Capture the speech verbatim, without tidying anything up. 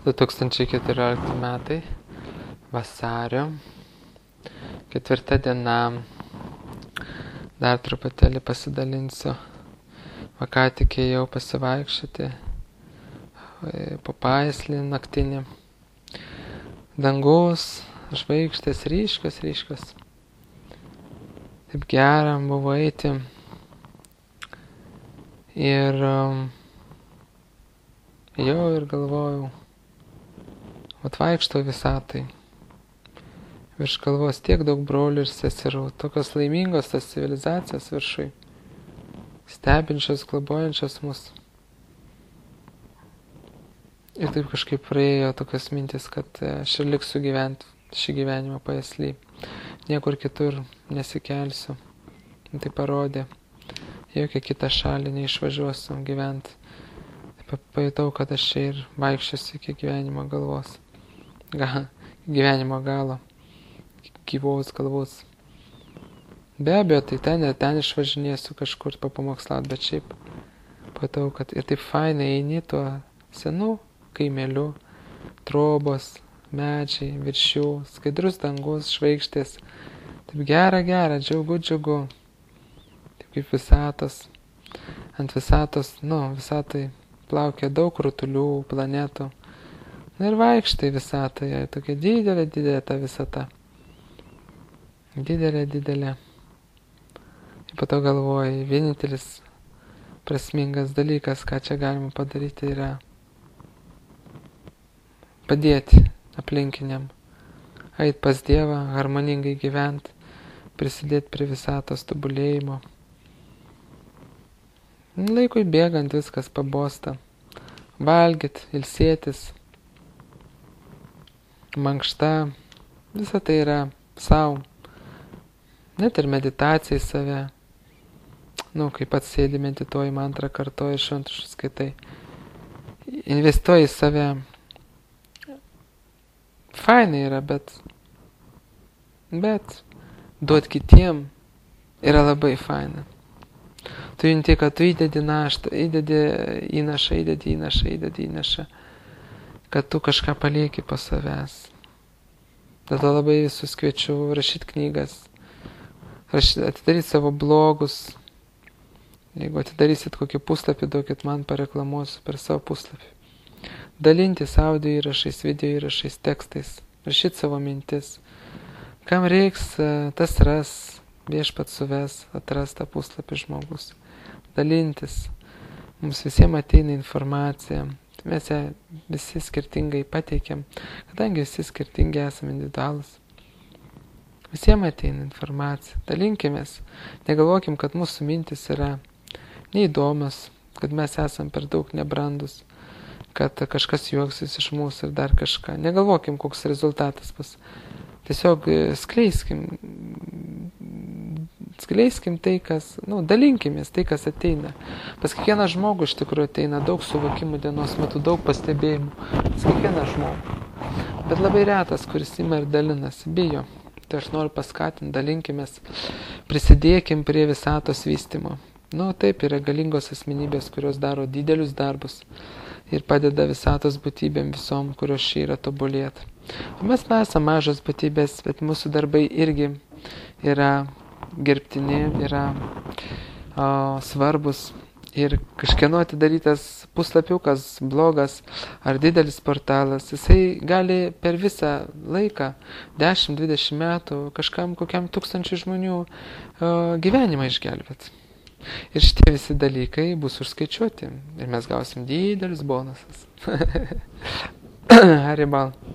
du tūkstančiai keturiolikti metai, vasario, ketvirta diena, dar truputėlį pasidalinsiu. Va ką tik ėjau pasivaikščioti po pajęslį naktinį. Dangus, žvaigždės ryškios, ryškios. Taip gera buvo eiti. Ir um, jau ir galvojau, atvaikštau visatai. Virš galvos tiek daug brolių ir seserų, tokios laimingos tas civilizacijas viršui, stebinčios, globojančios mus. Ir taip kažkaip praėjo tokios mintis, kad aš ir liksiu gyventi šį gyvenimą pajęsly. Niekur kitur nesikelsiu. Ir tai parodė, jokią kitą šalį neišvažiuosiu gyventi. Taip pajutau, kad aš čia ir vaikščiosiu iki gyvenimo galvos. Ga, gyvenimo galo. Gyvos galvos. Be abejo, tai ten ir ten išvažinėsiu kažkur papamokslat, bet šiaip pajutau, kad ir taip fainai eini tuo senu kaimeliu, trobos, medžiai, virš jų, skaidrus dangus, žvaigždės. Taip gera, gera, džiugu, džiugu. Taip kaip visatos. Ant visatos, nu, visatai plaukia daug rutulių, planetų. Na ir vaikštai visatoje, tokia didelė, didelė ta visata. Didelė, didelė. Ir po to galvoju, vienintelis prasmingas dalykas, ką čia galima padaryti, yra padėti aplinkiniam, eit pas Dievą, harmoningai gyventi, prisidėti prie visatos tobulėjimo. Laikui bėgant viskas pabosta. Valgyt, ilsėtis, mankšta, visa tai yra savo. Net ir meditacija į save. Nu, kai pats sėdi, medituoji, mantrą kartoji, šventraščius skaitai. Investuoji į save. Fainai yra, bet bet duot kitiem yra labai faina. Tu junti, kad tu įdedi naštą, įdedi įnašą, įdedi įnašą, įdedi įnašą, kad tu kažką palieki po savęs. Dėl to labai visus kviečiu rašyti knygas, rašyti, atidaryti savo blogus. Jeigu atidarysit kokį puslapį, duokit man, pareklamuosiu per savo puslapį. Dalintis audio įrašais, video įrašais, tekstais, rašyti savo mintis. Kam reiks, tas ras, viešpat suves, atras tą puslapį žmogus. Dalintis. Mums visiems ateina informacija. Mes ją visi skirtingai pateikiam, kadangi visi skirtingi esame individualus. Visiems ateina informacija. Dalinkimės. Negalvokim, kad mūsų mintis yra neįdomios, kad mes esam per daug nebrandus, kad kažkas juoksis iš mūsų ir dar kažką. Negalvokim, koks rezultatas bus. Tiesiog skleiskim, skleiskim tai, kas, nu, dalinkimės tai, kas ateina. Pas kiekvieną žmogų iš tikrųjų ateina daug suvokimų dienos metu, daug pastebėjimų. Pas kiekvieną žmogų. Bet labai retas, kuris ima ir dalinasi, bijo. Tai aš noriu paskatinti, dalinkimės, prisidėkim prie visatos vystymo. Nu, taip, yra galingos asmenybės, kurios daro didelius darbus ir padeda visatos būtybėm visom, kurios šį yra tobulėti. Mes nesame mažos būtybės, bet mūsų darbai irgi yra gerbtini, yra o, svarbus. Ir kažkieno atidarytas puslapiukas, blogas ar didelis portalas, jisai gali per visą laiką, dešimt dvidešimt metų, kažkam kokiam tūkstančių žmonių o, gyvenimą išgelbėti. Ir šitie visi dalykai bus užskaičiuoti ir mes gausim didelius bonusas. Haribal.